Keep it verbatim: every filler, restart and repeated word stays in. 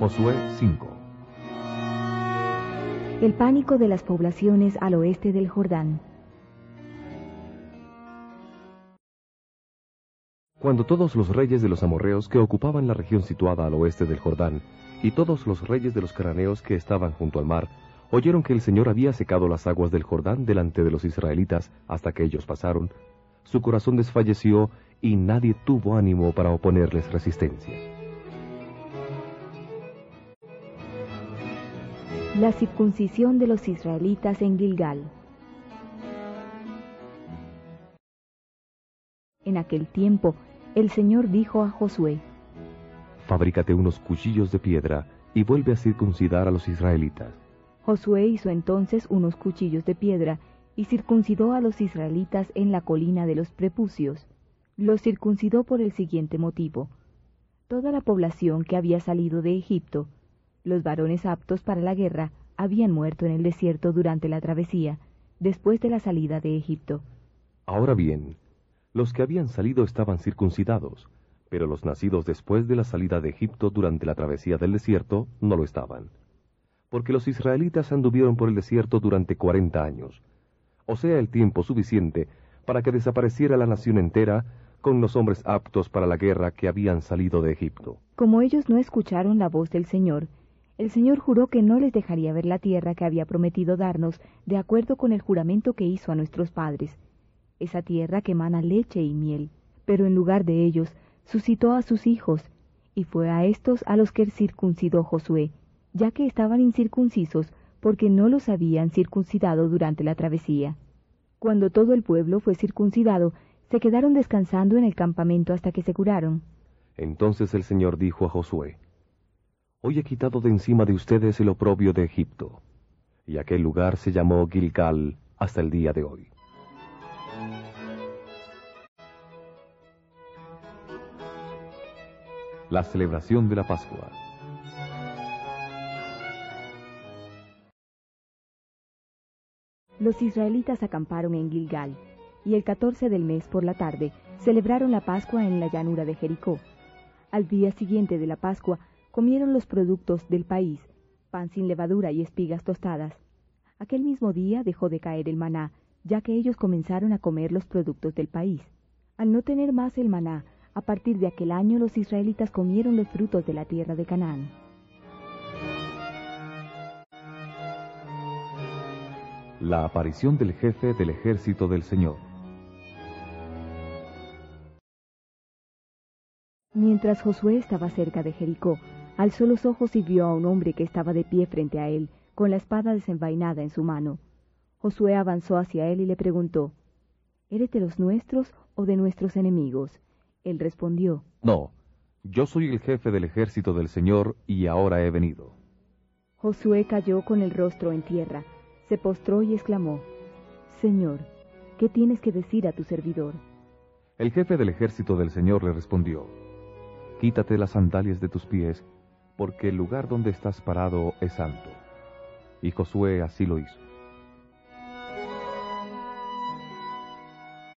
Josué cinco. El pánico de las poblaciones al oeste del Jordán. Cuando todos los reyes de los amorreos que ocupaban la región situada al oeste del Jordán, y todos los reyes de los cananeos que estaban junto al mar, oyeron que el Señor había secado las aguas del Jordán delante de los israelitas hasta que ellos pasaron, su corazón desfalleció y nadie tuvo ánimo para oponerles resistencia. La circuncisión de los israelitas en Gilgal. En aquel tiempo, el Señor dijo a Josué: Fabrícate unos cuchillos de piedra y vuelve a circuncidar a los israelitas. Josué hizo entonces unos cuchillos de piedra y circuncidó a los israelitas en la colina de los prepucios. Los circuncidó por el siguiente motivo: toda la población que había salido de Egipto, los varones aptos para la guerra, habían muerto en el desierto durante la travesía, después de la salida de Egipto. Ahora bien, los que habían salido estaban circuncidados, pero los nacidos después de la salida de Egipto durante la travesía del desierto no lo estaban. Porque los israelitas anduvieron por el desierto durante cuarenta años, o sea, el tiempo suficiente para que desapareciera la nación entera con los hombres aptos para la guerra que habían salido de Egipto. Como ellos no escucharon la voz del Señor, el Señor juró que no les dejaría ver la tierra que había prometido darnos de acuerdo con el juramento que hizo a nuestros padres, esa tierra que emana leche y miel, pero en lugar de ellos suscitó a sus hijos, y fue a estos a los que circuncidó Josué, ya que estaban incircuncisos porque no los habían circuncidado durante la travesía. Cuando todo el pueblo fue circuncidado, se quedaron descansando en el campamento hasta que se curaron. Entonces el Señor dijo a Josué: Hoy he quitado de encima de ustedes el oprobio de Egipto. Y aquel lugar se llamó Gilgal hasta el día de hoy. La celebración de la Pascua. Los israelitas acamparon en Gilgal, y el catorce del mes por la tarde celebraron la Pascua en la llanura de Jericó. Al día siguiente de la Pascua comieron los productos del país, pan sin levadura y espigas tostadas. Aquel mismo día dejó de caer el maná, ya que ellos comenzaron a comer los productos del país. Al no tener más el maná, a partir de aquel año los israelitas comieron los frutos de la tierra de Canaán. La aparición del jefe del ejército del Señor. Mientras Josué estaba cerca de Jericó, alzó los ojos y vio a un hombre que estaba de pie frente a él, con la espada desenvainada en su mano. Josué avanzó hacia él y le preguntó: ¿Eres de los nuestros o de nuestros enemigos? Él respondió: No, yo soy el jefe del ejército del Señor y ahora he venido. Josué cayó con el rostro en tierra, se postró y exclamó: Señor, ¿qué tienes que decir a tu servidor? El jefe del ejército del Señor le respondió: Quítate las sandalias de tus pies, porque el lugar donde estás parado es santo. Y Josué así lo hizo.